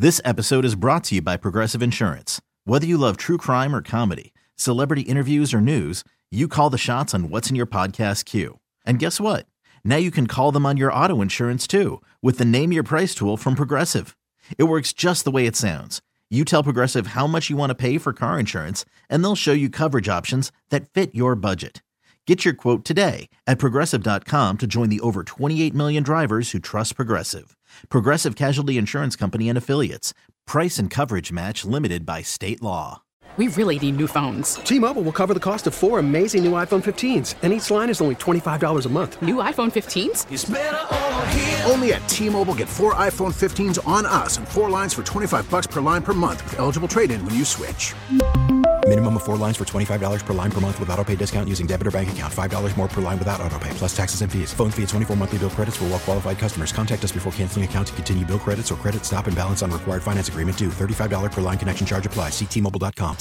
This episode is brought to you by Progressive Insurance. Whether you love true crime or comedy, celebrity interviews or news, you call the shots on what's in your podcast queue. And guess what? Now you can call them on your auto insurance too with the Name Your Price tool from Progressive. It works just the way it sounds. You tell Progressive how much you want to pay for car insurance, and they'll show you coverage options that fit your budget. Get your quote today at Progressive.com to join the over 28 million drivers who trust Progressive. Progressive Casualty Insurance Company and Affiliates. Price and coverage match limited by state law. We really need new phones. T-Mobile will cover the cost of 4 amazing new iPhone 15s, and each line is only $25 a month. New iPhone 15s? It's better over here. Only at T-Mobile, get 4 iPhone 15s on us and 4 lines for $25 per line per month with eligible trade-in when you switch. Minimum of 4 lines for $25 per line per month with autopay discount using debit or bank account. $5 more per line without autopay, plus taxes and fees. Phone fee at 24 monthly bill credits for well-qualified customers. Contact us before canceling account to continue bill credits or credit stop and balance on required finance agreement due. $35 per line connection charge applies. See T-Mobile.com.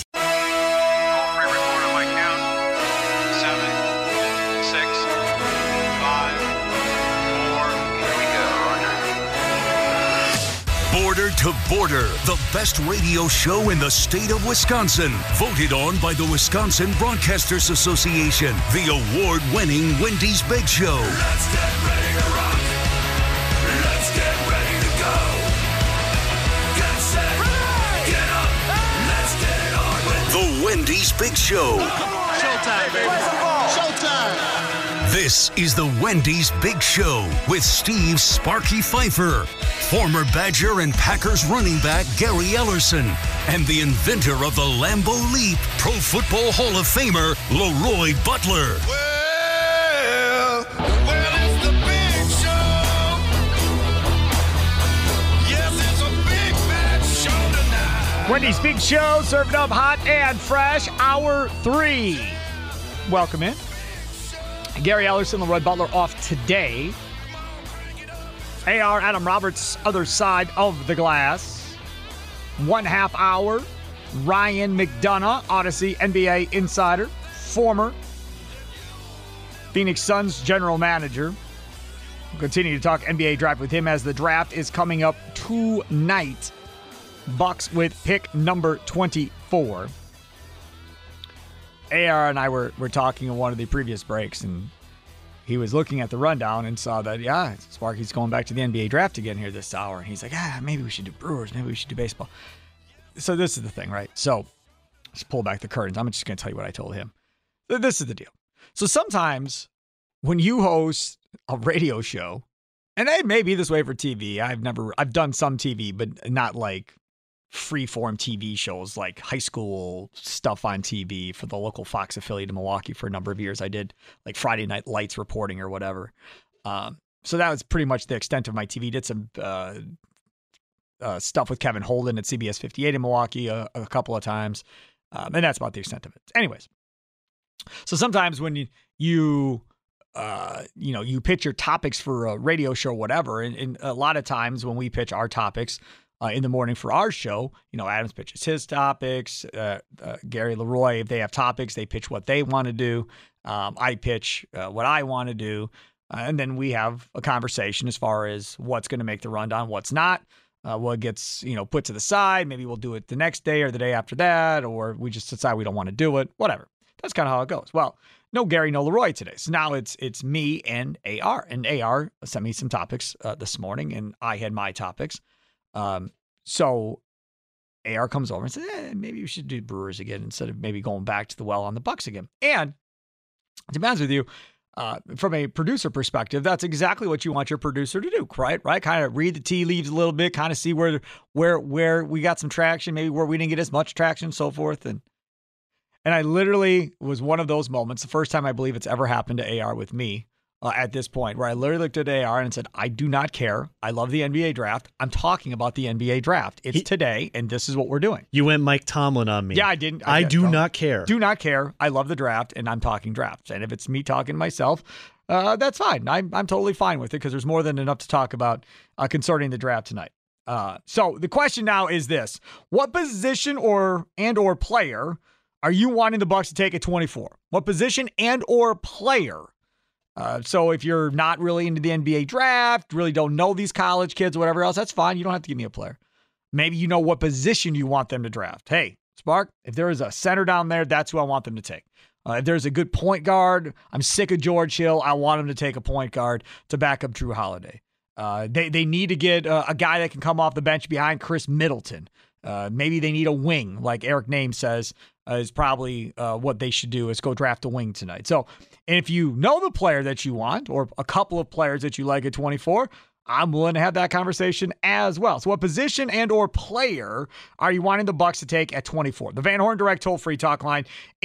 Border to Border, the best radio show in the state of Wisconsin. Voted on by the Wisconsin Broadcasters Association. The award-winning Wendy's Big Show. Let's get ready to rock. Let's get ready to go. Get set. Get up. Let's get it on with The Wendy's Big Show. Showtime, baby. Showtime. This is the Wendy's Big Show with Steve Sparky Pfeiffer, former Badger and Packers running back Gary Ellerson, and the inventor of the Lambeau Leap, Pro Football Hall of Famer Leroy Butler. Well, it's the big show. Yes, it's a big bad show tonight. Wendy's Big Show, serving up hot and fresh, hour 3. Welcome in. Gary Ellerson, Leroy Butler off today. AR Adam Roberts, other side of the glass. 1/2 hour. Ryan McDonough, Odyssey NBA insider, former Phoenix Suns general manager. We'll continue to talk NBA draft with him as the draft is coming up tonight. Bucks with pick number 24. AR and I were talking in one of the previous breaks, and he was looking at the rundown and saw that, Sparky's going back to the NBA draft again here this hour. And he's like, maybe we should do Brewers. Maybe we should do baseball. So this is the thing, right? So let's pull back the curtains. I'm just going to tell you what I told him. This is the deal. So sometimes when you host a radio show, and it may be this way for TV. I've done some TV, but not like free-form TV shows like high school stuff on TV for the local Fox affiliate in Milwaukee for a number of years. I did like Friday Night Lights reporting or whatever. So that was pretty much the extent of my TV. Did some stuff with Kevin Holden at CBS 58 in Milwaukee a couple of times. And that's about the extent of it. Anyways, so sometimes when you pitch your topics for a radio show or whatever, and a lot of times when we pitch our topics, in the morning for our show, Adams pitches his topics. Gary, Leroy, if they have topics, they pitch what they want to do. I pitch what I want to do. And then we have a conversation as far as what's going to make the rundown, what's not, what gets, put to the side. Maybe we'll do it the next day or the day after that, or we just decide we don't want to do it, whatever. That's kind of how it goes. Well, no Gary, no Leroy today. So now it's me and AR. And AR sent me some topics this morning, and I had my topics. So AR comes over and says, maybe we should do Brewers again instead of maybe going back to the well on the Bucks again. And to be honest with you, from a producer perspective, that's exactly what you want your producer to do, right? Kind of read the tea leaves a little bit, kind of see where we got some traction, maybe where we didn't get as much traction and so forth. And I literally was one of those moments, the first time I believe it's ever happened to AR with me, at this point, where I literally looked at AR and said, I do not care. I love the NBA draft. I'm talking about the NBA draft. It's today, and this is what we're doing. You went Mike Tomlin on me. Yeah, I didn't. I do not care. Do not care. I love the draft, and I'm talking drafts. And if it's me talking to myself, that's fine. I'm totally fine with it because there's more than enough to talk about concerning the draft tonight. So the question now is this. What position or player are you wanting the Bucks to take at 24? What position and or player? So if you're not really into the NBA draft, really don't know these college kids or whatever else, that's fine. You don't have to give me a player. Maybe you know what position you want them to draft. Hey, Spark, if there is a center down there, that's who I want them to take. If there's a good point guard, I'm sick of George Hill. I want him to take a point guard to back up Drew Holiday. They need to get a guy that can come off the bench behind Chris Middleton. Maybe they need a wing, like Eric Name says, is probably what they should do is go draft a wing tonight. So, and if you know the player that you want or a couple of players that you like at 24, I'm willing to have that conversation as well. So what position and or player are you wanting the Bucks to take at 24? The Van Horn Direct toll-free talk line,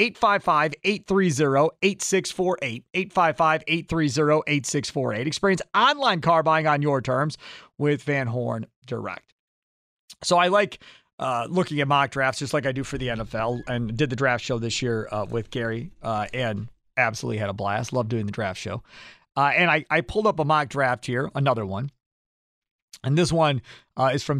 855-830-8648, 855-830-8648. Experience online car buying on your terms with Van Horn Direct. So I like looking at mock drafts just like I do for the NFL, and did the draft show this year with Gary and absolutely had a blast. Love doing the draft show. And I pulled up a mock draft here, another one. And this one is from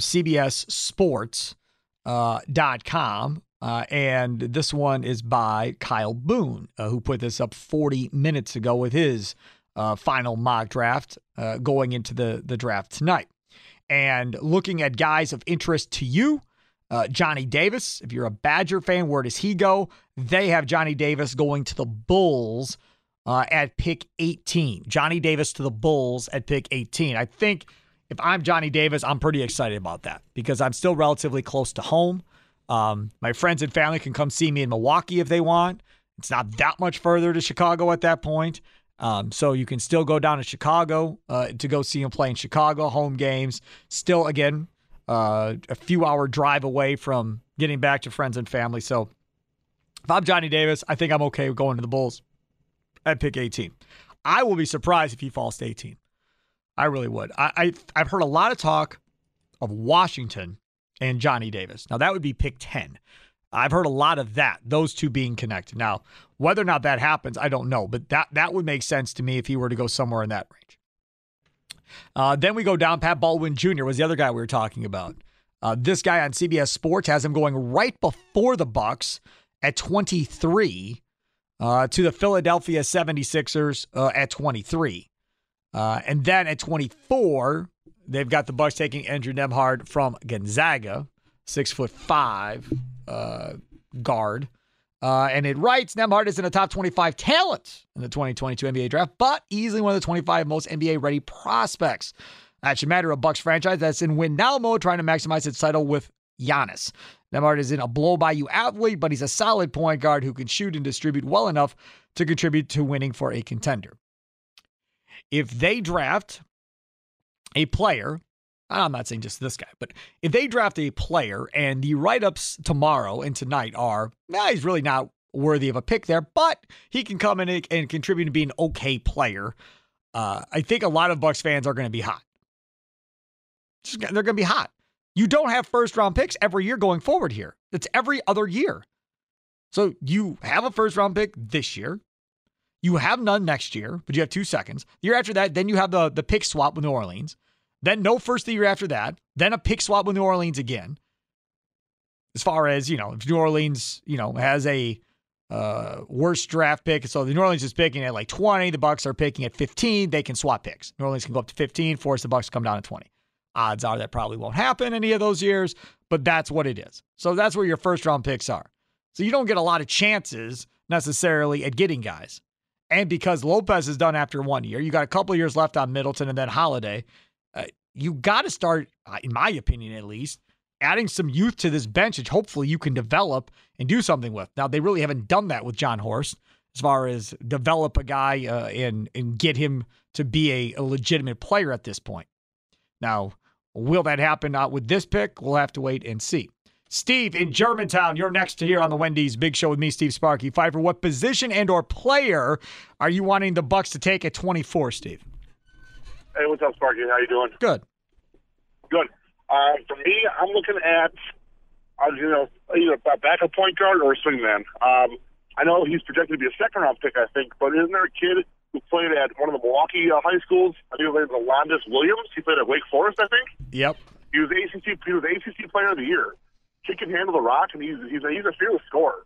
CBSSports.com. And this one is by Kyle Boone, who put this up 40 minutes ago with his final mock draft going into the draft tonight. And looking at guys of interest to you, Johnny Davis, if you're a Badger fan, where does he go? They have Johnny Davis going to the Bulls at pick 18. Johnny Davis to the Bulls at pick 18. I think if I'm Johnny Davis, I'm pretty excited about that because I'm still relatively close to home. My friends and family can come see me in Milwaukee if they want. It's not that much further to Chicago at that point. So you can still go down to Chicago to go see him play in Chicago, home games. Still, again, a few hour drive away from getting back to friends and family. So if I'm Johnny Davis, I think I'm okay with going to the Bulls at pick 18. I will be surprised if he falls to 18. I really would. I've heard a lot of talk of Washington and Johnny Davis. Now, that would be pick 10. I've heard a lot of that, those two being connected. Now, whether or not that happens, I don't know, but that would make sense to me if he were to go somewhere in that range. Then we go down. Pat Baldwin Jr. was the other guy we were talking about. This guy on CBS Sports has him going right before the Bucks at 23 to the Philadelphia 76ers at 23. And then at 24, they've got the Bucks taking Andrew Nembhard from Gonzaga, 6'5" guard. And it writes, Nembhard is in the top 25 talent in the 2022 NBA draft, but easily one of the 25 most NBA-ready prospects. That should matter, a Bucks franchise that's in win-now mode, trying to maximize its title with Giannis. Nembhard is in a blow-by-you athlete, but he's a solid point guard who can shoot and distribute well enough to contribute to winning for a contender. If they draft a player, I'm not saying just this guy, but if they draft a player and the write-ups tomorrow and tonight are, he's really not worthy of a pick there, but he can come in and contribute to be an okay player, I think a lot of Bucks fans are going to be hot. They're going to be hot. You don't have first-round picks every year going forward here. It's every other year. So you have a first-round pick this year. You have none next year, but you have 2 seconds. The year after that, then you have the pick swap with New Orleans. Then no first the year after that. Then a pick swap with New Orleans again. As far as, if New Orleans, has a worse draft pick, so the New Orleans is picking at like 20, the Bucks are picking at 15, they can swap picks. New Orleans can go up to 15, force the Bucks to come down to 20. Odds are that probably won't happen any of those years, but that's what it is. So that's where your first-round picks are. So you don't get a lot of chances necessarily at getting guys. And because Lopez is done after 1 year, you got a couple of years left on Middleton and then Holiday. You got to start, in my opinion at least, adding some youth to this bench, which hopefully you can develop and do something with. Now, they really haven't done that with John Horst as far as develop a guy and get him to be a legitimate player at this point. Now, will that happen with this pick? We'll have to wait and see. Steve in Germantown, you're next to here on the Wendy's Big Show with me, Steve Sparky Pfeiffer. What position and or player are you wanting the Bucks to take at 24, Steve? Hey, what's up, Sparky? How you doing? Good. Good. For me, I'm looking at either a backup point guard or a swingman. I know he's projected to be a second-round pick, I think, but isn't there a kid who played at one of the Milwaukee high schools? I think his name is Alondas Williams. He played at Wake Forest, I think. Yep. He was ACC Player of the Year. Kid can handle the rock, and he's a fearless scorer.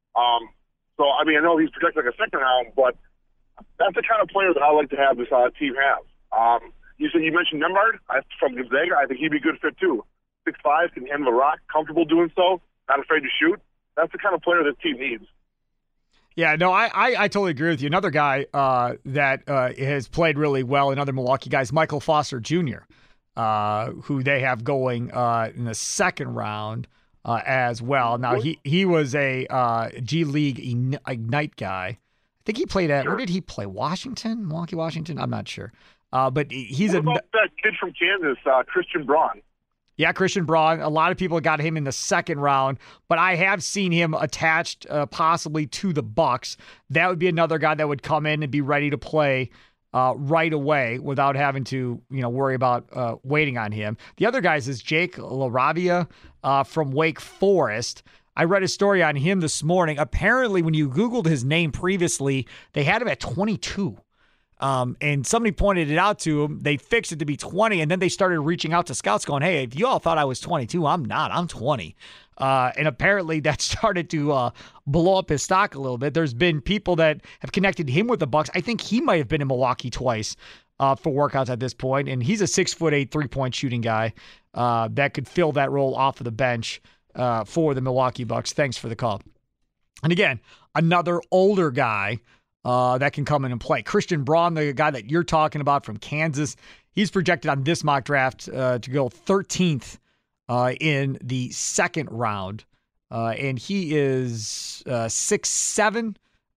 So I know he's projected like a second round, but that's the kind of player that I like to have this team have. You mentioned Nembhard from Gonzaga. I think he'd be a good fit too. 6'5", can handle the rock, comfortable doing so, not afraid to shoot. That's the kind of player this team needs. Yeah, no, I totally agree with you. Another guy that has played really well, another Milwaukee guy, is Michael Foster Jr., who they have going in the second round as well. Now, he was a G League Ignite guy. I think he played at, where did he play? Washington? Milwaukee, Washington? I'm not sure. But he's what about that kid from Kansas, Christian Braun? Yeah, Christian Braun. A lot of people got him in the second round, but I have seen him attached possibly to the Bucks. That would be another guy that would come in and be ready to play right away without having to, worry about waiting on him. The other guys is Jake LaRavia from Wake Forest. I read a story on him this morning. Apparently, when you Googled his name previously, they had him at 22. And somebody pointed it out to him. They fixed it to be 20, and then they started reaching out to scouts going, hey, if you all thought I was 22, I'm not. I'm 20. And apparently that started to blow up his stock a little bit. There's been people that have connected him with the Bucks. I think he might have been in Milwaukee twice for workouts at this point, and he's a 6'8" three-point shooting guy that could fill that role off of the bench for the Milwaukee Bucks. Thanks for the call. And again, another older guy that can come in and play. Christian Braun, the guy that you're talking about from Kansas, he's projected on this mock draft to go 13th in the second round. And he is 6'7",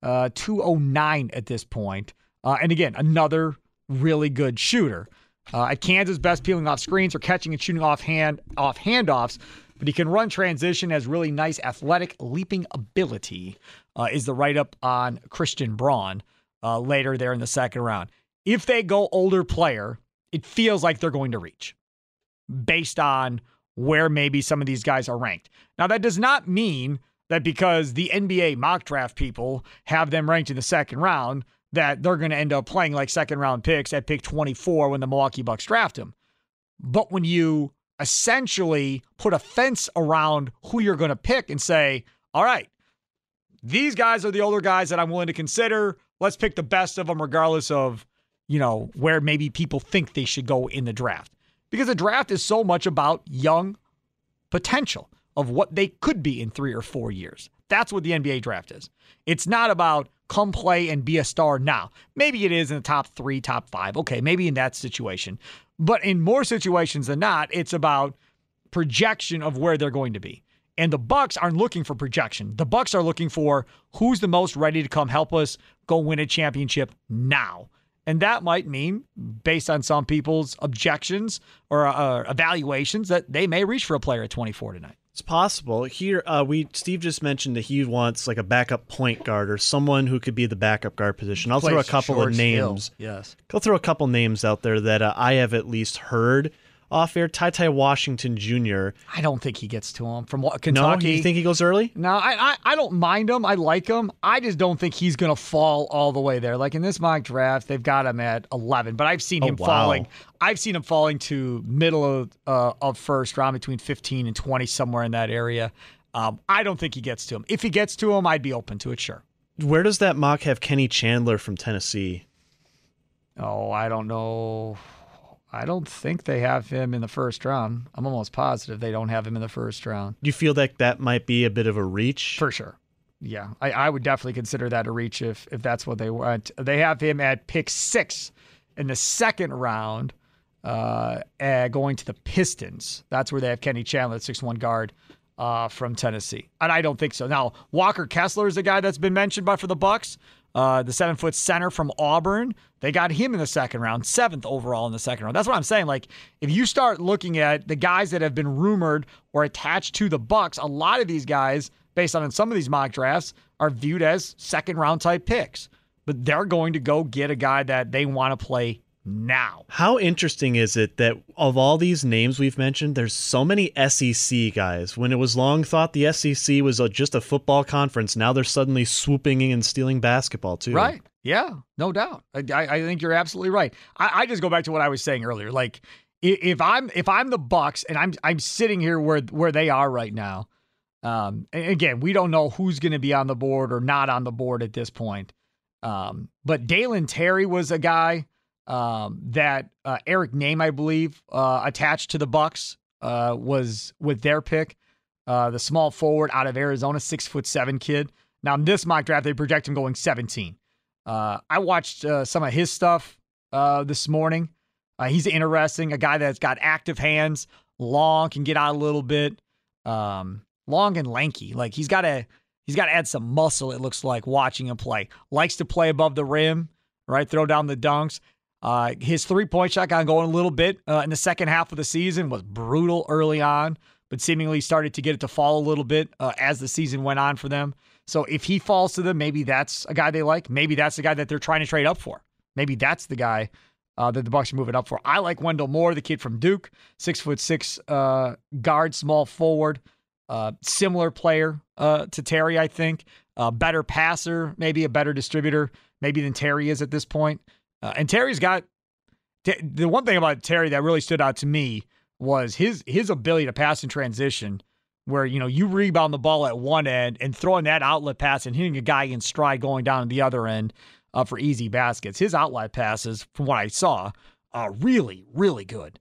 209 at this point. And again, another really good shooter. At Kansas, best peeling off screens or catching and shooting off handoffs. But he can run transition, has really nice athletic leaping ability, is the write-up on Christian Braun later there in the second round. If they go older player, it feels like they're going to reach based on where maybe some of these guys are ranked. Now, that does not mean that because the NBA mock draft people have them ranked in the second round that they're going to end up playing like second-round picks at pick 24 when the Milwaukee Bucks draft them. But when you essentially put a fence around who you're going to pick and say, all right, these guys are the older guys that I'm willing to consider. Let's pick the best of them regardless of, where maybe people think they should go in the draft. Because the draft is so much about young potential of what they could be in 3 or 4 years. That's what the NBA draft is. It's not about come play and be a star now. Maybe it is in the top 3, top 5. Okay, maybe in that situation. But in more situations than not, it's about projection of where they're going to be. And the Bucks aren't looking for projection. The Bucks are looking for who's the most ready to come help us go win a championship now. And that might mean, based on some people's objections or evaluations, that they may reach for a player at 24 tonight. It's possible. Here, Steve just mentioned that he wants like a backup point guard or someone who could be the backup guard position. I'll throw a couple of names. Yes. I'll throw a couple names out there that I have at least heard off air. Ty Washington Jr. I don't think he gets to him from Kentucky. No, you think he goes early? No, I don't mind him. I like him. I just don't think he's going to fall all the way there. Like in this mock draft, they've got him at 11, but I've seen him falling. I've seen him falling to middle of first round, between 15 and 20, somewhere in that area. I don't think he gets to him. If he gets to him, I'd be open to it, sure. Where does that mock have Kenny Chandler from Tennessee? Oh, I don't know. I don't think they have him in the first round. I'm almost positive they don't have him in the first round. Do you feel like that might be a bit of a reach? For sure. Yeah, I would definitely consider that a reach if that's what they want. They have him at pick 6 in the second round, going to the Pistons. That's where they have Kenny Chandler, 6'1" guard from Tennessee. And I don't think so. Now, Walker Kessler is a guy that's been mentioned for the Bucks. The 7-foot center from Auburn. They got him in the second round, 7th overall in the second round. That's what I'm saying. Like, if you start looking at the guys that have been rumored or attached to the Bucks, a lot of these guys, based on some of these mock drafts, are viewed as second-round type picks. But they're going to go get a guy that they want to play now. How interesting is it that of all these names we've mentioned, there's so many SEC guys? When it was long thought the SEC was just a football conference, now they're suddenly swooping in and stealing basketball too. Right. Yeah, no doubt. I think you're absolutely right. I just go back to what I was saying earlier. Like, if I'm the Bucks and I'm sitting here where they are right now, and again, we don't know who's going to be on the board or not on the board at this point. But Dalen Terry was a guy that Eric Name, I believe, attached to the Bucks was with their pick. The small forward out of Arizona, 6'7" kid. Now, in this mock draft, they project him going 17. I watched some of his stuff this morning. He's interesting, a guy that's got active hands, long, can get out a little bit, long and lanky. Like he's got to add some muscle, it looks like, watching him play. Likes to play above the rim, right? Throw down the dunks. His three-point shot got going a little bit in the second half of the season, was brutal early on, but seemingly started to get it to fall a little bit as the season went on for them. So if he falls to them, maybe that's a guy they like. Maybe that's the guy that they're trying to trade up for. Maybe that's the guy that the Bucks are moving up for. I like Wendell Moore, the kid from Duke, 6'6" guard, small forward, similar player to Terry, I think. Better passer, maybe a better distributor, maybe than Terry is at this point. And Terry's got the one thing about Terry that really stood out to me was his ability to pass in transition, where you rebound the ball at one end and throwing that outlet pass and hitting a guy in stride going down at the other end for easy baskets. His outlet passes, from what I saw, are really, really good.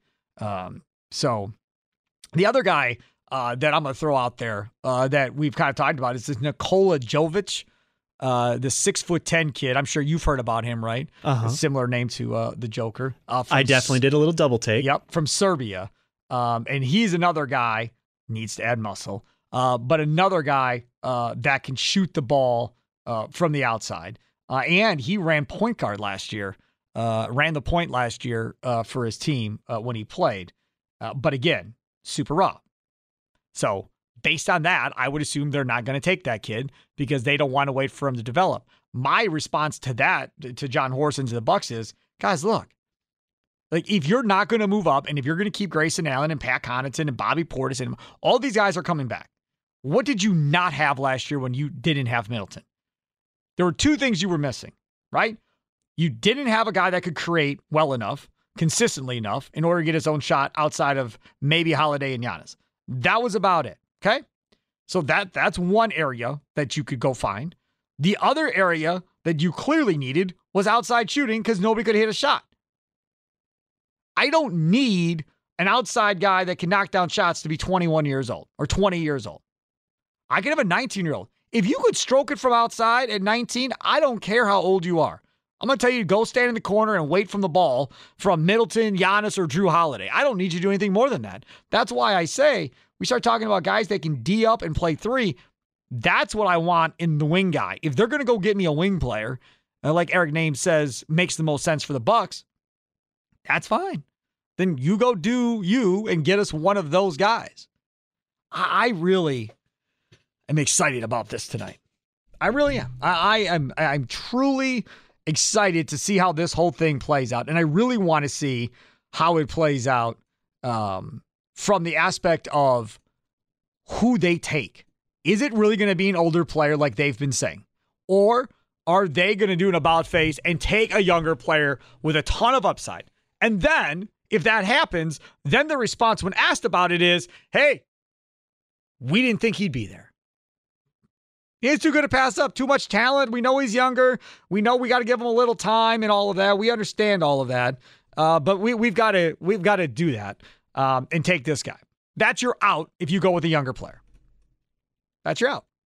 So the other guy that I'm going to throw out there that we've kind of talked about is this Nikola Jovic, the 6'10" kid. I'm sure you've heard about him, right? A similar name to the Joker. I definitely did a little double take. Yep, from Serbia. And he's another guy, needs to add muscle, but another guy that can shoot the ball from the outside. And he ran point guard last year, ran the point last year for his team when he played. But again, super raw. So based on that, I would assume they're not going to take that kid because they don't want to wait for him to develop. My response to that, to John Horson and to the Bucks is, guys, look, like if you're not going to move up and if you're going to keep Grayson Allen and Pat Connaughton and Bobby Portis and all these guys are coming back, what did you not have last year when you didn't have Middleton? There were two things you were missing, right? You didn't have a guy that could create well enough, consistently enough, in order to get his own shot outside of maybe Holiday and Giannis. That was about it, okay? So that's one area that you could go find. The other area that you clearly needed was outside shooting because nobody could hit a shot. I don't need an outside guy that can knock down shots to be 21 years old or 20 years old. I can have a 19-year-old. If you could stroke it from outside at 19, I don't care how old you are. I'm going to tell you to go stand in the corner and wait from the ball from Middleton, Giannis, or Drew Holiday. I don't need you to do anything more than that. That's why I say we start talking about guys that can D up and play three. That's what I want in the wing guy. If they're going to go get me a wing player, like Eric Name says, makes the most sense for the Bucks, that's fine. Then you go do you and get us one of those guys. I really am excited about this tonight. I really am. I'm truly excited to see how this whole thing plays out. And I really want to see how it plays out from the aspect of who they take. Is it really going to be an older player like they've been saying? Or are they going to do an about face and take a younger player with a ton of upside? And then, if that happens, then the response when asked about it is, hey, we didn't think he'd be there. He's too good to pass up. Too much talent. We know he's younger. We know we got to give him a little time and all of that. We understand all of that. But we've got to do that and take this guy. That's your out if you go with a younger player. That's your out.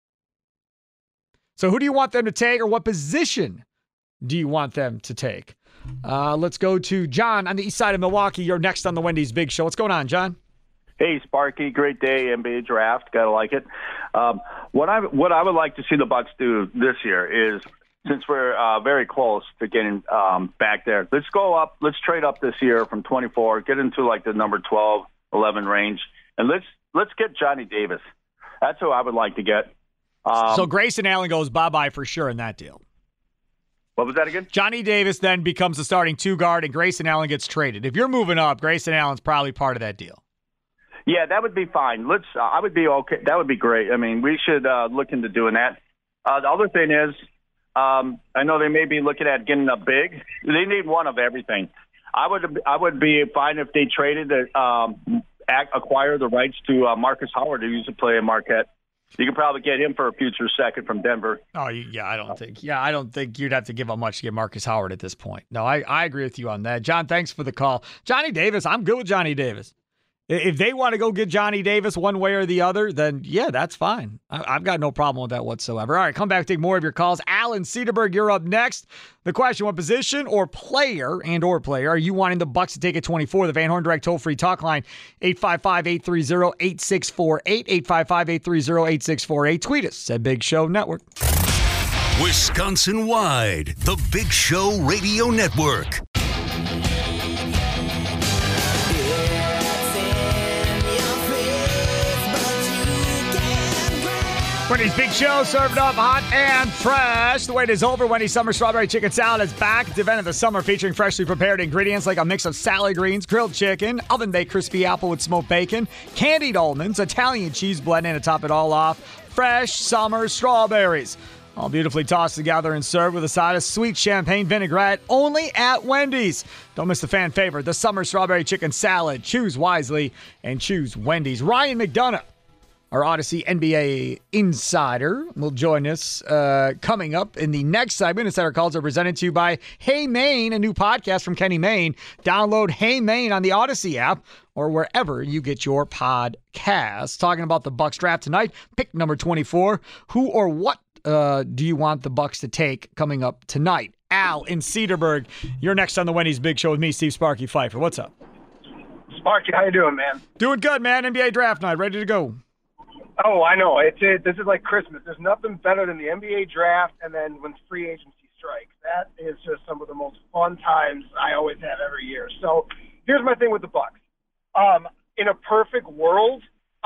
So who do you want them to take, or what position do you want them to take? Let's go to John on the east side of Milwaukee. You're next on the Wendy's Big Show. What's going on, John? Hey, Sparky, great day, NBA draft. Gotta like it. What I would like to see the Bucks do this year is, since we're very close to getting back there, let's go up. Let's trade up this year from 24, get into like the number 12, 11 range, and let's get Johnny Davis. That's who I would like to get. So Grayson Allen goes bye-bye for sure in that deal. What was that again? Johnny Davis then becomes the starting two guard, and Grayson Allen gets traded. If you're moving up, Grayson Allen's probably part of that deal. Yeah, that would be fine. I would be okay. That would be great. I mean, we should look into doing that. The other thing is, I know they may be looking at getting a big. They need one of everything. I would be fine if they traded acquire the rights to Marcus Howard, who used to play in Marquette. You could probably get him for a future second from Denver. Oh, yeah, I don't think you'd have to give up much to get Marcus Howard at this point. No, I agree with you on that. John, thanks for the call. Johnny Davis, I'm good with Johnny Davis. If they want to go get Johnny Davis one way or the other, then yeah, that's fine. I've got no problem with that whatsoever. All right, come back, take more of your calls. Alan Cedarberg, you're up next. The question, what position or player are you wanting the Bucs to take at 24? The Van Horn Direct toll-free talk line, 855-830-8648, 855-830-8648. Tweet us at Big Show Network. Wisconsin-wide, the Big Show Radio Network. Wendy's Big Show, served up hot and fresh. The wait is over. Wendy's Summer Strawberry Chicken Salad is back. It's the event of the summer featuring freshly prepared ingredients like a mix of salad greens, grilled chicken, oven-baked crispy apple with smoked bacon, candied almonds, Italian cheese blend, and to top it all off, fresh summer strawberries. All beautifully tossed together and served with a side of sweet champagne vinaigrette, only at Wendy's. Don't miss the fan favorite, the Summer Strawberry Chicken Salad. Choose wisely and choose Wendy's. Ryan McDonough, our Odyssey NBA insider, will join us coming up in the next segment. Insider calls are presented to you by Hey Maine, a new podcast from Kenny Mayne. Download Hey Maine on the Odyssey app or wherever you get your podcasts. Talking about the Bucs draft tonight, pick number 24. Who or what do you want the Bucs to take coming up tonight? Al in Cedarburg, you're next on the Wendy's Big Show with me, Steve Sparky Pfeiffer. What's up? Sparky, how you doing, man? Doing good, man. NBA draft night, ready to go. Oh, I know. This is like Christmas. There's nothing better than the NBA draft and then when free agency strikes. That is just some of the most fun times I always have every year. So here's my thing with the Bucs. In a perfect world,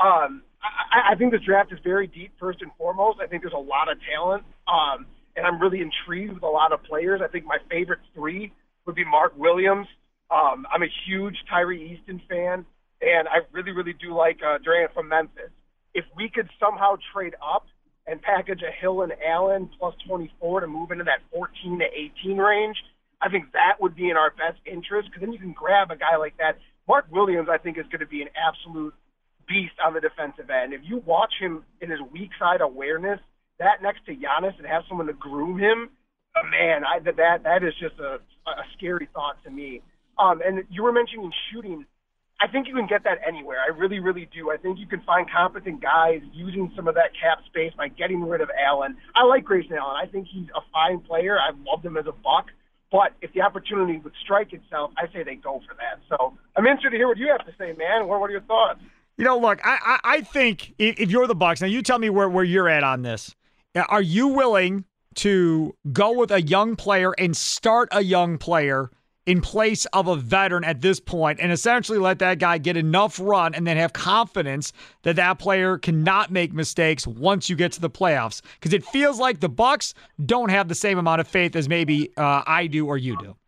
I think this draft is very deep, first and foremost. I think there's a lot of talent, and I'm really intrigued with a lot of players. I think my favorite three would be Mark Williams. I'm a huge Tyree Easton fan, and I really, really do like Durant from Memphis. If we could somehow trade up and package a Hill and Allen plus 24 to move into that 14 to 18 range, I think that would be in our best interest because then you can grab a guy like that. Mark Williams, I think, is going to be an absolute beast on the defensive end. If you watch him in his weak side awareness, that next to Giannis and have someone to groom him, man, that is just a scary thought to me. And you were mentioning shooting. I think you can get that anywhere. I really, really do. I think you can find competent guys using some of that cap space by getting rid of Allen. I like Grayson Allen. I think he's a fine player. I've loved him as a Buck. But if the opportunity would strike itself, I say they go for that. So I'm interested to hear what you have to say, man. What are your thoughts? You know, look, I think if you're the Bucs, now you tell me where you're at on this. Are you willing to go with a young player and start a young player in place of a veteran at this point and essentially let that guy get enough run and then have confidence that that player cannot make mistakes once you get to the playoffs? Because it feels like the Bucs don't have the same amount of faith as maybe I do or you do.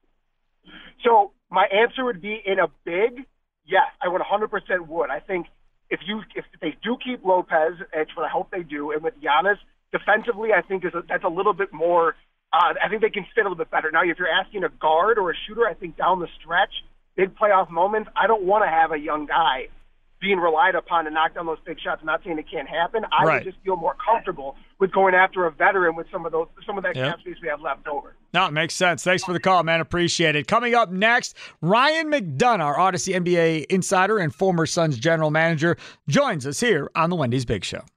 So my answer would be in a big, yes, I would 100% would. I think if they do keep Lopez, which I hope they do, and with Giannis, defensively, I think that's a little bit more I think they can fit a little bit better. Now, if you're asking a guard or a shooter, I think down the stretch, big playoff moments, I don't want to have a young guy being relied upon to knock down those big shots. I'm not saying it can't happen. I would just feel more comfortable with going after a veteran with some of that cap space we have left over. No, it makes sense. Thanks for the call, man. Appreciate it. Coming up next, Ryan McDonough, our Odyssey NBA insider and former Suns general manager, joins us here on the Wendy's Big Show.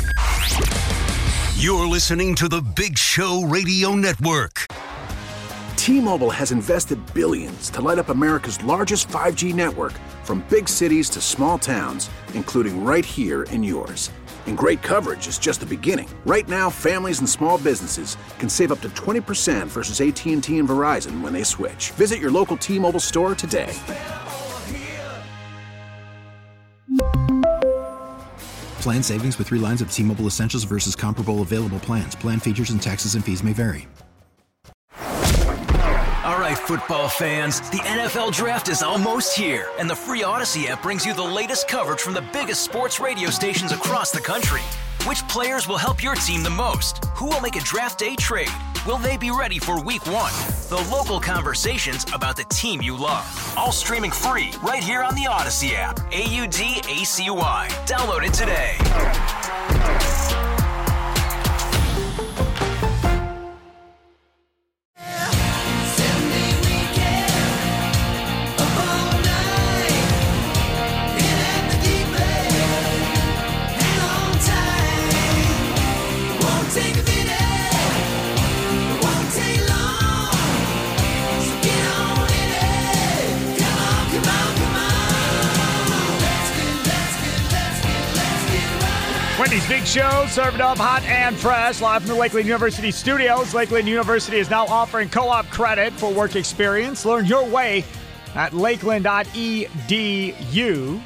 You're listening to the Big Show Radio Network. T-Mobile has invested billions to light up America's largest 5G network, from big cities to small towns, including right here in yours. And great coverage is just the beginning. Right now, families and small businesses can save up to 20% versus AT&T and Verizon when they switch. Visit your local T-Mobile store today. Plan savings with 3 lines of T-Mobile Essentials versus comparable available plans. Plan features and taxes and fees may vary. All right, football fans, the NFL Draft is almost here, and the free Odyssey app brings you the latest coverage from the biggest sports radio stations across the country. Which players will help your team the most? Who will make a draft day trade? Will they be ready for week 1? The local conversations about the team you love. All streaming free right here on the Odyssey app. AUDACY. Download it today. Wendy's Big Show, served up hot and fresh, live from the Lakeland University studios. Lakeland University is now offering co-op credit for work experience. Learn your way at lakeland.edu.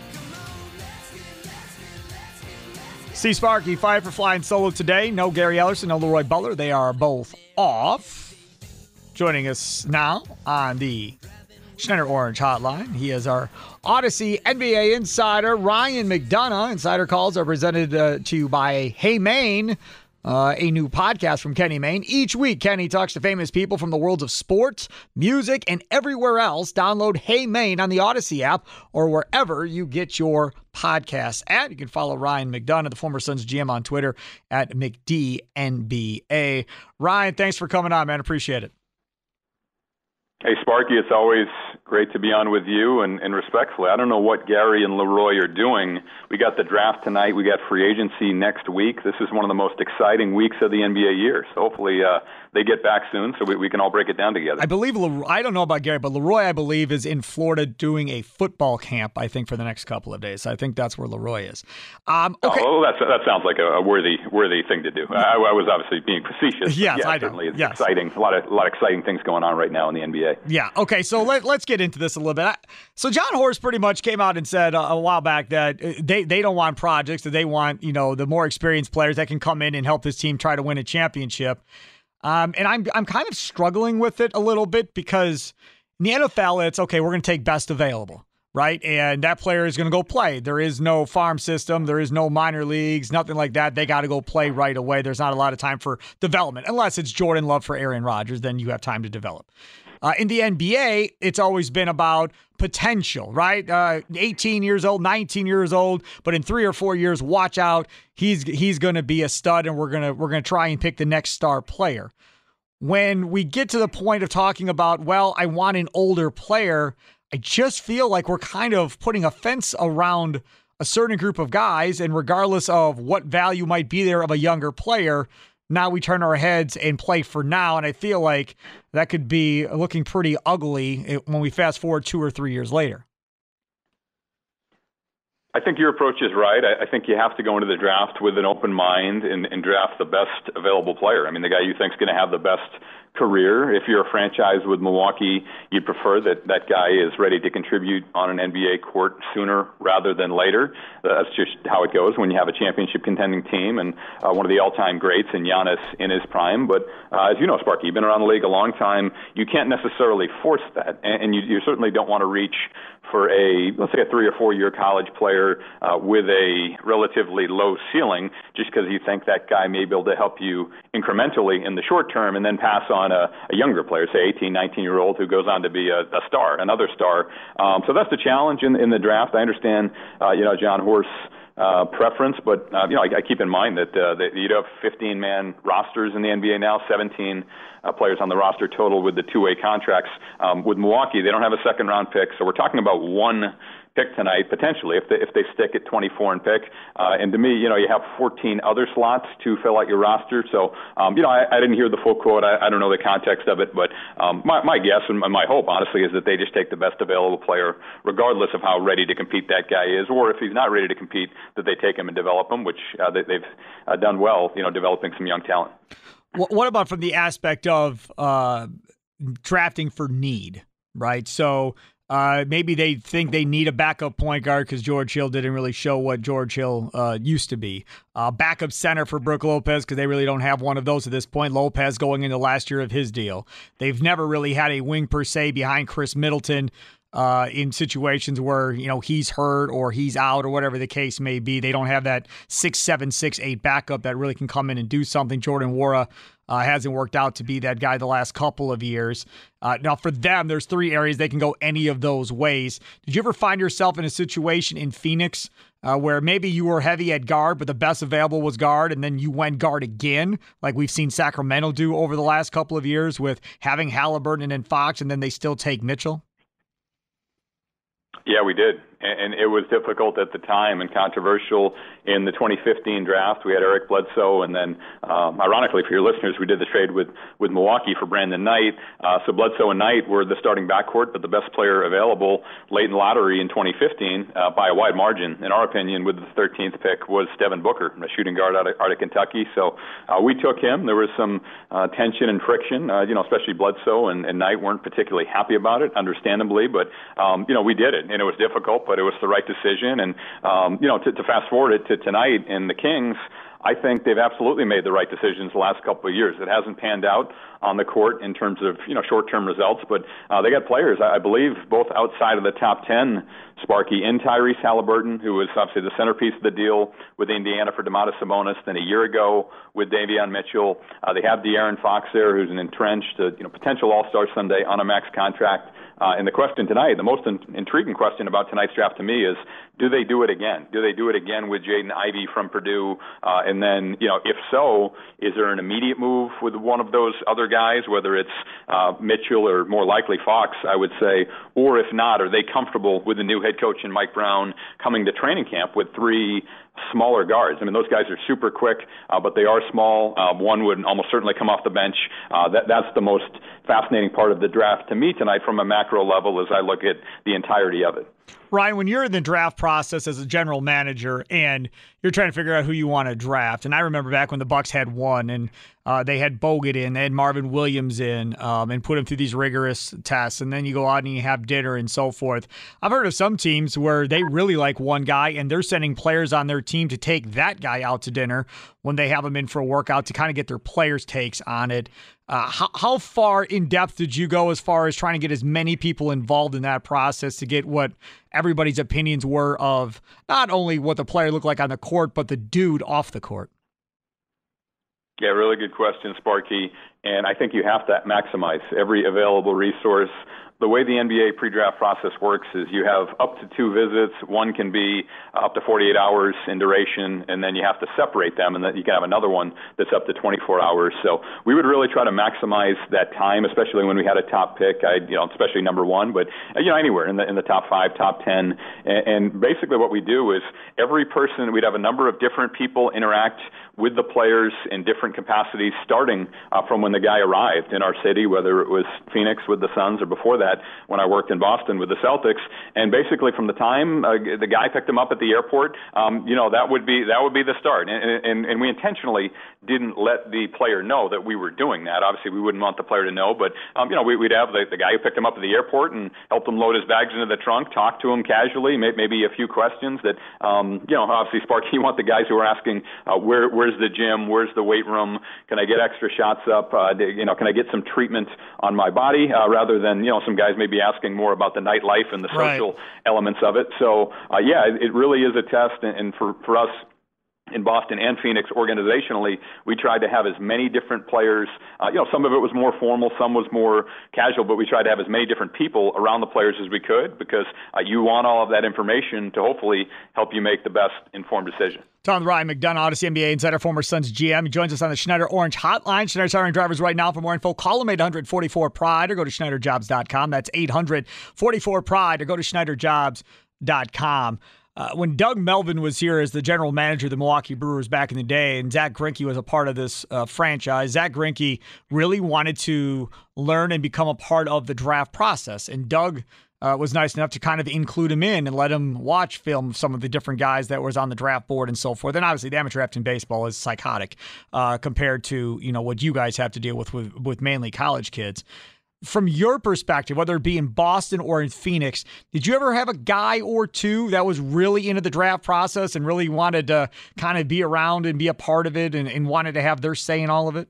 See Sparky, Pfeiffer flying solo today. No Gary Ellerson, no Leroy Butler. They are both off. Joining us now on the Schneider Orange Hotline, he is our Odyssey NBA insider, Ryan McDonough. Insider calls are presented to you by Hey Maine, a new podcast from Kenny Mayne. Each week, Kenny talks to famous people from the worlds of sports, music, and everywhere else. Download Hey Maine on the Odyssey app or wherever you get your podcasts at. You can follow Ryan McDonough, the former Suns GM, on Twitter at McDNBA. Ryan, thanks for coming on, man. Appreciate it. Hey, Sparky, it's always great to be on with you, and respectfully, I don't know what Gary and Leroy are doing. We got the draft tonight. We got free agency next week. This is one of the most exciting weeks of the NBA year. So hopefully they get back soon so we can all break it down together. I believe, I don't know about Gary, but Leroy, I believe, is in Florida doing a football camp, I think, for the next couple of days. I think that's where Leroy is. Okay. Oh, that sounds like a worthy thing to do. I was obviously being facetious. Yes, yeah, I know. Certainly it's yes. Exciting. A lot of exciting things going on right now in the NBA. Yeah. Okay. So let's get into this a little bit. So John Horst pretty much came out and said a while back that they don't want projects, that they want, the more experienced players that can come in and help this team try to win a championship. And I'm kind of struggling with it a little bit because in the NFL, it's okay, we're going to take best available, right? And that player is going to go play. There is no farm system. There is no minor leagues, nothing like that. They got to go play right away. There's not a lot of time for development, unless it's Jordan Love for Aaron Rodgers, then you have time to develop. In the NBA, it's always been about potential, right? 18 years old, 19 years old, but in 3 or 4 years, watch out. He's going to be a stud, and we're going to try and pick the next star player. When we get to the point of talking about, well, I want an older player, I just feel like we're kind of putting a fence around a certain group of guys, and regardless of what value might be there of a younger player, now we turn our heads and play for now, and I feel like that could be looking pretty ugly when we fast forward 2 or 3 years later. I think your approach is right. I think you have to go into the draft with an open mind and draft the best available player. I mean, the guy you think is going to have the best career. If you're a franchise with Milwaukee, you prefer that guy is ready to contribute on an NBA court sooner rather than later. That's just how it goes when you have a championship contending team and one of the all-time greats in Giannis in his prime. But as you know, Sparky, you've been around the league a long time. You can't necessarily force that, and you certainly don't want to reach for let's say a 3 or 4 year college player with a relatively low ceiling just because you think that guy may be able to help you incrementally in the short term and then pass on a younger player, say 18, 19-year-old who goes on to be a star, another star. So that's the challenge in the draft. I understand, John Horst's preference, but I keep in mind that you'd have 15-man rosters in the NBA now, 17 players on the roster total with the two-way contracts. With Milwaukee, they don't have a second-round pick, so we're talking about one pick tonight, potentially, if they stick at 24 and pick. And to me, you have 14 other slots to fill out your roster. So, I didn't hear the full quote. I don't know the context of it, but my guess and my hope, honestly, is that they just take the best available player, regardless of how ready to compete that guy is, or if he's not ready to compete, that they take him and develop him, which they've done well, developing some young talent. What about from the aspect of drafting for need, right? So maybe they think they need a backup point guard because George Hill didn't really show what George Hill used to be. Backup center for Brook Lopez because they really don't have one of those at this point. Lopez going into last year of his deal. They've never really had a wing per se behind Chris Middleton in situations where, he's hurt or he's out or whatever the case may be. They don't have that 6'7", 6'8" backup that really can come in and do something. Jordan Nwora hasn't worked out to be that guy the last couple of years. Now, for them, there's 3 areas they can go any of those ways. Did you ever find yourself in a situation in Phoenix where maybe you were heavy at guard, but the best available was guard, and then you went guard again, like we've seen Sacramento do over the last couple of years with having Halliburton and then Fox, and then they still take Mitchell? Yeah, we did. and it was difficult at the time and controversial. In the 2015 draft, we had Eric Bledsoe, and then, ironically for your listeners, we did the trade with Milwaukee for Brandon Knight. So Bledsoe and Knight were the starting backcourt, but the best player available late in the lottery in 2015 by a wide margin, in our opinion, with the 13th pick was Devin Booker, a shooting guard out of Kentucky. So we took him. There was some tension and friction, especially Bledsoe and Knight weren't particularly happy about it, understandably, but we did it, and it was difficult, but it was the right decision. And to fast forward it to tonight in the Kings, I think they've absolutely made the right decisions the last couple of years. It hasn't panned out on the court in terms of short-term results, but they got players, I believe, both outside of the top 10, Sparky, in Tyrese Halliburton, who was obviously the centerpiece of the deal with Indiana for Domantas Sabonis, then a year ago with Davion Mitchell. They have De'Aaron Fox there, who's an entrenched, potential All-Star Sunday on a max contract. And the question tonight, the most intriguing question about tonight's draft to me is, do they do it again? Do they do it again with Jaden Ivey from Purdue? And then, if so, is there an immediate move with one of those other guys, whether it's Mitchell or more likely Fox, I would say, or if not, are they comfortable with the new head coach and Mike Brown coming to training camp with three smaller guards? I mean, those guys are super quick, but they are small. One would almost certainly come off the bench. That's the most fascinating part of the draft to me tonight from a macro level as I look at the entirety of it. Ryan, when you're in the draft process as a general manager and you're trying to figure out who you want to draft, and I remember back when the Bucks had one and they had Bogut in, they had Marvin Williams in, and put him through these rigorous tests, and then you go out and you have dinner and so forth. I've heard of some teams where they really like one guy and they're sending players on their team to take that guy out to dinner when they have him in for a workout to kind of get their players' takes on it. How far in depth did you go as far as trying to get as many people involved in that process to get what everybody's opinions were of not only what the player looked like on the court, but the dude off the court? Yeah, really good question, Sparky. And I think you have to maximize every available resource. The way the NBA pre-draft process works is you have up to 2 visits. One can be up to 48 hours in duration, and then you have to separate them, and then you can have another one that's up to 24 hours. So we would really try to maximize that time, especially when we had a top pick, especially number 1, but anywhere in the top 5, top 10. And basically what we do is every person, we'd have a number of different people interact with the players in different capacities, starting from when the guy arrived in our city, whether it was Phoenix with the Suns or before that when I worked in Boston with the Celtics. And basically from the time the guy picked him up at the airport, that would be the start. And we intentionally didn't let the player know that we were doing that. Obviously, we wouldn't want the player to know, but we'd have the guy who picked him up at the airport and helped him load his bags into the trunk, talk to him casually, maybe a few questions that, obviously, Sparky, you want the guys who are asking, where's the gym, where's the weight room, can I get extra shots up, can I get some treatment on my body, rather than, some guys may be asking more about the nightlife and the social elements of it. So, it really is a test, and for us, in Boston and Phoenix, organizationally, we tried to have as many different players. Some of it was more formal, some was more casual, but we tried to have as many different people around the players as we could because you want all of that information to hopefully help you make the best informed decision. Tom Ryan McDonough, Odyssey NBA insider, former Suns GM. He joins us on the Schneider Orange Hotline. Schneider's hiring drivers right now. For more info, call them 800-44-PRIDE or go to SchneiderJobs.com. That's 800-44-PRIDE or go to SchneiderJobs.com. When Doug Melvin was here as the general manager of the Milwaukee Brewers back in the day, and Zach Greinke was a part of this franchise, Zach Greinke really wanted to learn and become a part of the draft process. And Doug was nice enough to kind of include him in and let him watch film of some of the different guys that was on the draft board and so forth. And obviously, the amateur draft in baseball is psychotic compared to what you guys have to deal with mainly college kids. From your perspective, whether it be in Boston or in Phoenix, did you ever have a guy or two that was really into the draft process and really wanted to kind of be around and be a part of it and wanted to have their say in all of it?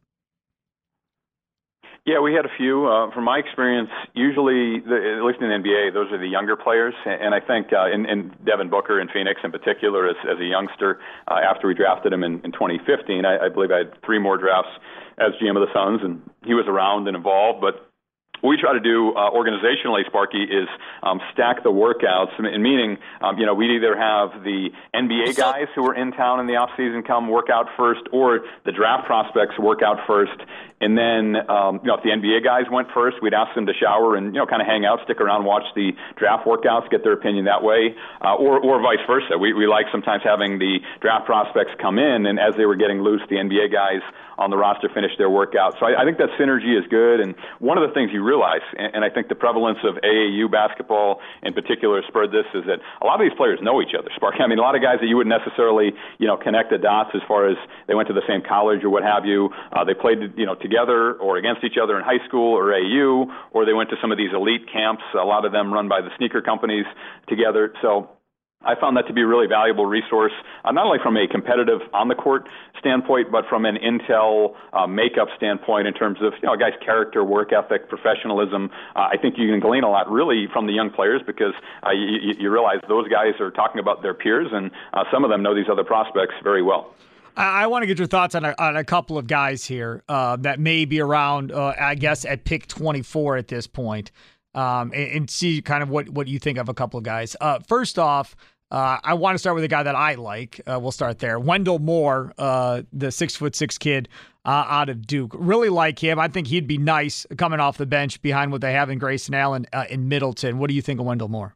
Yeah, we had a few. From my experience, usually, at least in the NBA, those are the younger players. And I think in Devin Booker in Phoenix in particular, as a youngster, after we drafted him in 2015, I believe I had 3 more drafts as GM of the Suns, and he was around and involved. But what we try to do organizationally, Sparky, is stack the workouts, meaning, we'd either have the NBA guys who are in town in the off-season come work out first, or the draft prospects work out first. And then, if the NBA guys went first, we'd ask them to shower and, kind of hang out, stick around, watch the draft workouts, get their opinion that way, or vice versa. We like sometimes having the draft prospects come in, and as they were getting loose, the NBA guys on the roster finish their workout. So I think that synergy is good. And one of the things you realize, and I think the prevalence of AAU basketball in particular spurred this, is that a lot of these players know each other, Sparky. I mean, a lot of guys that you wouldn't necessarily, connect the dots as far as they went to the same college or what have you. They played, together or against each other in high school or AAU, or they went to some of these elite camps, a lot of them run by the sneaker companies together. So I found that to be a really valuable resource, not only from a competitive on-the-court standpoint, but from an intel makeup standpoint in terms of a guy's character, work ethic, professionalism. I think you can glean a lot really from the young players because you realize those guys are talking about their peers, and some of them know these other prospects very well. I want to get your thoughts on a couple of guys here that may be around, I guess, at pick 24 at this point. And see kind of what you think of a couple of guys. First off, I want to start with a guy that I like. We'll start there. Wendell Moore, the 6'6" kid out of Duke. Really like him. I think he'd be nice coming off the bench behind what they have in Grayson Allen in Middleton. What do you think of Wendell Moore?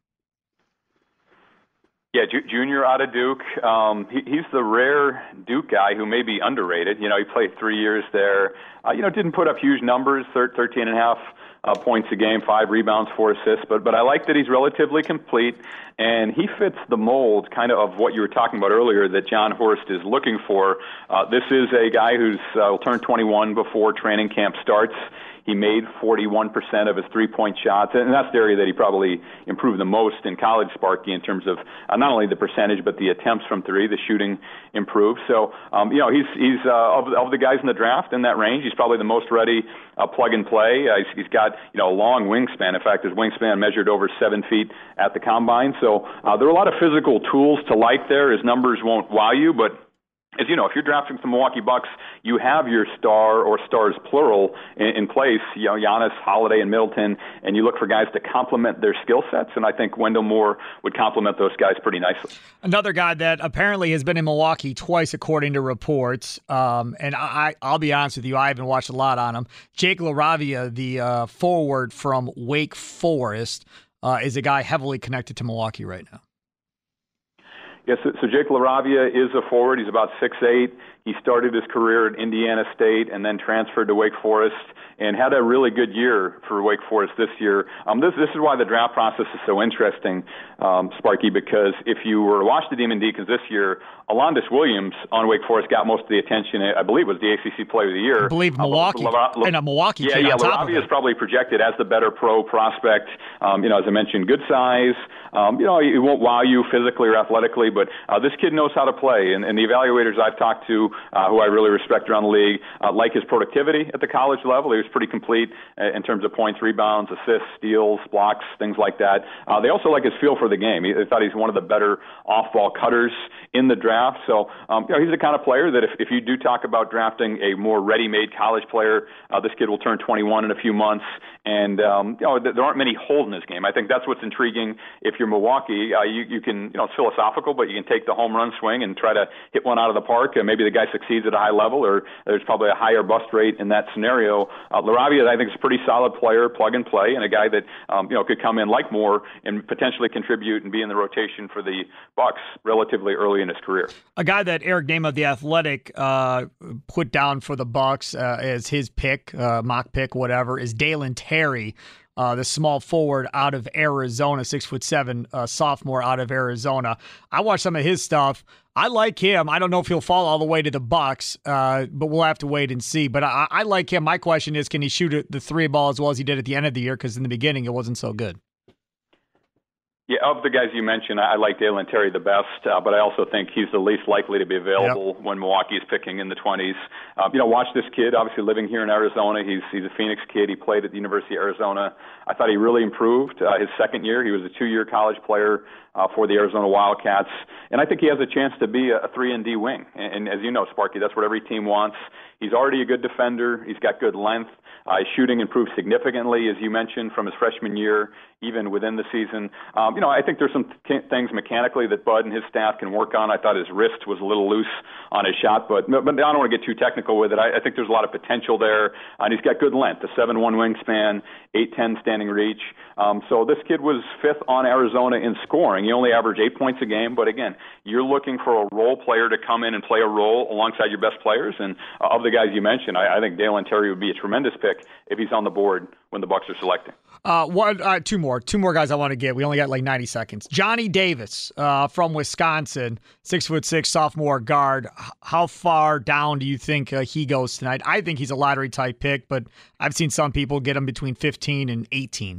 Yeah, junior out of Duke. He's the rare Duke guy who may be underrated. He played 3 years there. Didn't put up huge numbers, 13.5 points a game, 5 rebounds, 4 assists. But I like that he's relatively complete, and he fits the mold kind of what you were talking about earlier that John Horst is looking for. This is a guy who's will turn 21 before training camp starts. He made 41% of his three-point shots, and that's the area that he probably improved the most in college, Sparky, in terms of not only the percentage but the attempts from three. The shooting improved. So, he's of the guys in the draft in that range, he's probably the most ready plug and play. He's got a long wingspan. In fact, his wingspan measured over 7 feet at the combine. So there are a lot of physical tools to like there. His numbers won't wow you, but as you know, if you're drafting the Milwaukee Bucks, you have your star or stars plural in place, Giannis, Holiday, and Middleton, and you look for guys to complement their skill sets, and I think Wendell Moore would complement those guys pretty nicely. Another guy that apparently has been in Milwaukee twice, according to reports, and I'll be honest with you, I haven't watched a lot on him. Jake LaRavia, the forward from Wake Forest, is a guy heavily connected to Milwaukee right now. Yes, so Jake LaRavia is a forward. He's about 6'8". He started his career at Indiana State and then transferred to Wake Forest and had a really good year for Wake Forest this year. This is why the draft process is so interesting, Sparky, because if you were to watch the Demon Deacons this year, Alondas Williams on Wake Forest got most of the attention. I believe it was the ACC Player of the Year. I believe Milwaukee, and a Milwaukee kid on top of it. LaRavia is probably projected as the better pro prospect. As I mentioned, good size. He won't wow you physically or athletically, but this kid knows how to play. And the evaluators I've talked to, who I really respect around the league, like his productivity at the college level. He was pretty complete in terms of points, rebounds, assists, steals, blocks, things like that. They also like his feel for the game. They thought he's one of the better off-ball cutters in the draft. So, he's the kind of player that if you do talk about drafting a more ready-made college player, this kid will turn 21 in a few months. And, there aren't many holes in his game. I think that's what's intriguing. If you're Milwaukee, you can, it's philosophical, but you can take the home run swing and try to hit one out of the park. And maybe the guy succeeds at a high level, or there's probably a higher bust rate in that scenario. LaRavia, I think, is a pretty solid player, plug and play, and a guy that, could come in like Moore and potentially contribute and be in the rotation for the Bucks relatively early in his career. A guy that Eric Name of The Athletic put down for the Bucks as his pick, mock pick, whatever, is Dalen Terry, the small forward out of Arizona, 6'7", sophomore out of Arizona. I watched some of his stuff. I like him. I don't know if he'll fall all the way to the Bucks, but we'll have to wait and see. But I like him. My question is, can he shoot the three ball as well as he did at the end of the year? Because in the beginning, it wasn't so good. Yeah, of the guys you mentioned, I like Dalen Terry the best, but I also think he's the least likely to be available when Milwaukee is picking in the 20s. Watch this kid, obviously living here in Arizona. He's a Phoenix kid. He played at the University of Arizona. I thought he really improved his second year. He was a 2-year college player for the Arizona Wildcats, and I think he has a chance to be a 3-and-D wing. And as you know, Sparky, that's what every team wants. He's already a good defender. He's got good length. His shooting improved significantly, as you mentioned, from his freshman year, even within the season. I think there's some things mechanically that Bud and his staff can work on. I thought his wrist was a little loose on his shot, but I don't want to get too technical with it. I think there's a lot of potential there, and he's got good length, a 7'1" wingspan, 8'10" standing reach. So this kid was fifth on Arizona in scoring. He only averaged 8 points a game, but again, you're looking for a role player to come in and play a role alongside your best players, and of the guys you mentioned, I think Dalen Terry would be a tremendous pick if he's on the board when the Bucs are selecting. Two more guys I want to get. We only got like 90 seconds. Johnny Davis from Wisconsin, 6'6", sophomore guard. How far down do you think he goes tonight? I think he's a lottery type pick, but I've seen some people get him between 15 and 18.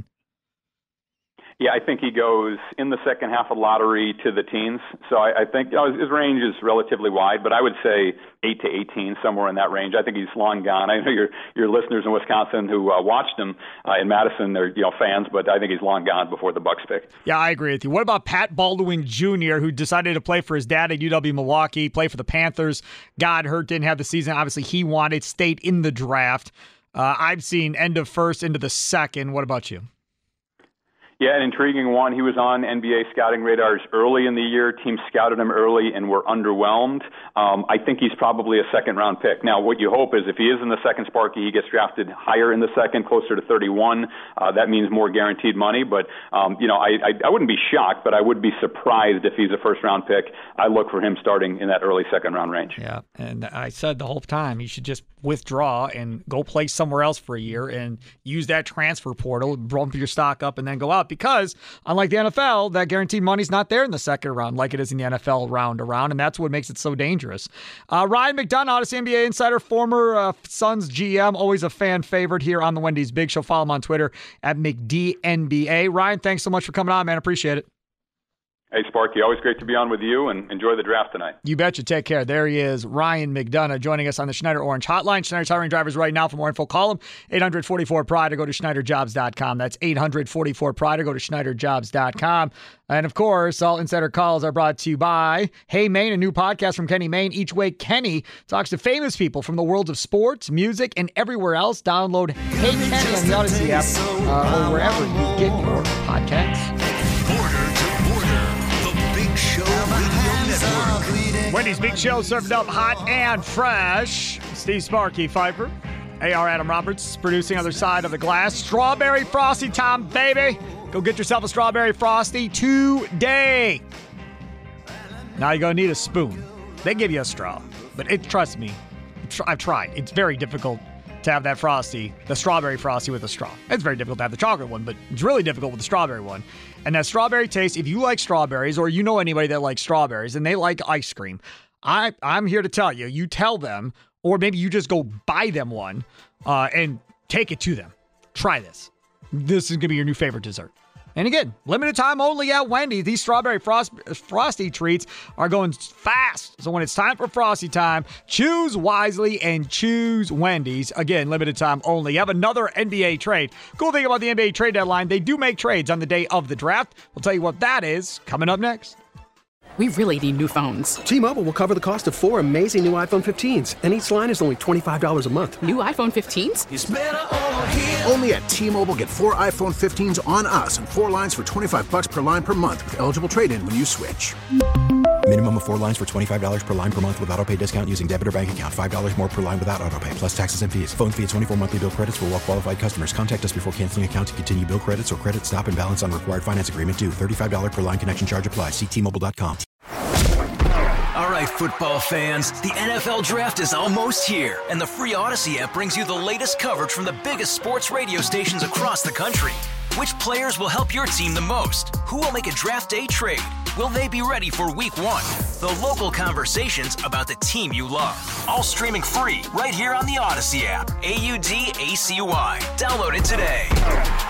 Yeah, I think he goes in the second half of lottery to the teens. So I think his range is relatively wide, but I would say 8 to 18, somewhere in that range. I think he's long gone. I know your listeners in Wisconsin who watched him in Madison, they're fans, but I think he's long gone before the Bucs pick. Yeah, I agree with you. What about Pat Baldwin Jr., who decided to play for his dad at UW-Milwaukee, play for the Panthers, got hurt, didn't have the season obviously he wanted, stayed in the draft. I've seen end of first into the second. What about you? Yeah, an intriguing one. He was on NBA scouting radars early in the year. Teams scouted him early and were underwhelmed. I think he's probably a second-round pick. Now, what you hope is if he is in the second, Sparky, he gets drafted higher in the second, closer to 31. That means more guaranteed money. But, I wouldn't be shocked, but I would be surprised if he's a first-round pick. I look for him starting in that early second-round range. Yeah, and I said the whole time he should just withdraw and go play somewhere else for a year and use that transfer portal, bump your stock up, and then go out. Because, unlike the NFL, that guaranteed money's not there in the second round like it is in the NFL round to round, and that's what makes it so dangerous. Ryan McDonough, Odyssey NBA insider, former Suns GM, always a fan favorite here on the Wendy's Big Show. Follow him on Twitter at McDNBA. Ryan, thanks so much for coming on, man. Appreciate it. Hey, Sparky, always great to be on with you, and enjoy the draft tonight. You betcha. Take care. There he is, Ryan McDonough, joining us on the Schneider Orange Hotline. Schneider's hiring drivers right now. For more info, call them 844-PRIDE or go to SchneiderJobs.com. That's 844-PRIDE or go to SchneiderJobs.com. And, of course, all Insider Calls are brought to you by Hey Maine, a new podcast from Kenny Mayne. Each week, Kenny talks to famous people from the world of sports, music, and everywhere else. Download Hey Kenny on the Odyssey app or wherever you get your podcasts. Wendy's Big Show served up hot and fresh. Steve Sparky Pfeiffer, AR Adam Roberts producing other side of the glass. Strawberry Frosty time, baby. Go get yourself a Strawberry Frosty today. Now you're going to need a spoon. They give you a straw, but trust me, I've tried. It's very difficult to have that Frosty, the Strawberry Frosty with a straw. It's very difficult to have the chocolate one, but it's really difficult with the strawberry one. And that strawberry taste, if you like strawberries or you know anybody that likes strawberries and they like ice cream, I'm here to tell you, you tell them, or maybe you just go buy them one and take it to them. Try this. This is going to be your new favorite dessert. And again, limited time only at Wendy's. These Strawberry Frosty treats are going fast. So when it's time for Frosty time, choose wisely and choose Wendy's. Again, limited time only. You have another NBA trade. Cool thing about the NBA trade deadline, they do make trades on the day of the draft. We'll tell you what that is coming up next. We really need new phones. T-Mobile will cover the cost of 4 amazing new iPhone 15s, and each line is only $25 a month. New iPhone 15s? It's better over here. Only at T-Mobile, get 4 iPhone 15s on us and 4 lines for $25 per line per month with eligible trade-in when you switch. Minimum of 4 lines for $25 per line per month with autopay discount using debit or bank account. $5 more per line without autopay, plus taxes and fees. Phone fee at 24 monthly bill credits for well-qualified customers. Contact us before canceling account to continue bill credits or credit stop and balance on required finance agreement due. $35 per line connection charge applies. See T-Mobile.com. All right, football fans, the NFL Draft is almost here, and the free Odyssey app brings you the latest coverage from the biggest sports radio stations across the country. Which players will help your team the most? Who will make a draft day trade? Will they be ready for week 1? The local conversations about the team you love. All streaming free right here on the Odyssey app. AUDACY. Download it today.